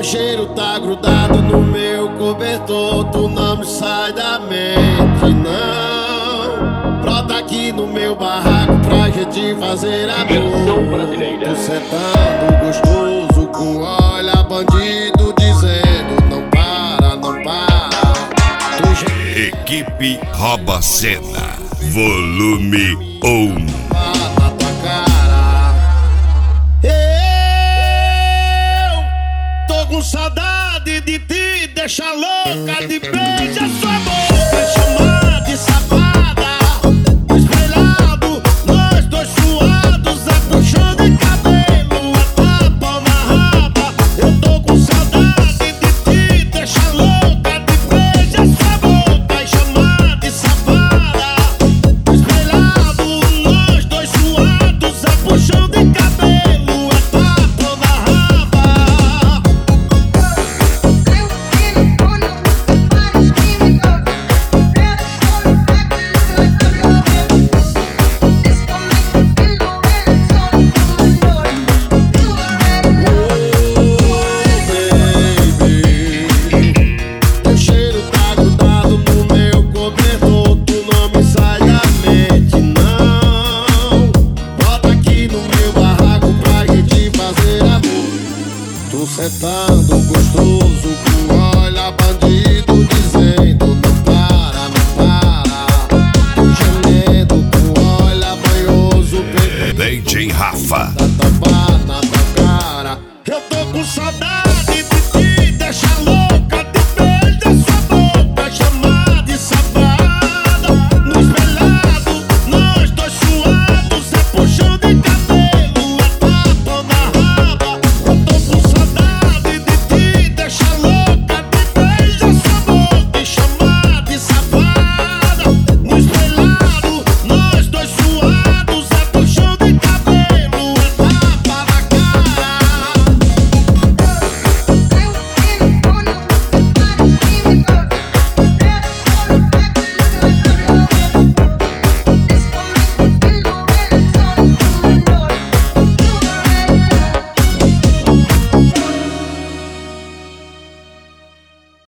cheiro tá grudado no meu cobertor, tu não me sai da mente, não. Brota aqui no meu barraco pra gente fazer amor. Tu sentando gostoso com olha bandido dizendo não para, não para. Equipe Rouba Cena, volume 1. Na tua cara. Eu tô com saudade de ti, deixa louca de beijar sua boca, chamar de safada. Espelhado, nós dois suados, a puxão de cabelo, a tapa na raba. Eu tô com saudade de ti, deixa louca de beijar sua boca, chamar de safada. Espelhado, nós dois suados, a puxão de cabelo, a tapa na raba. Tu sentando gostoso com olha bandido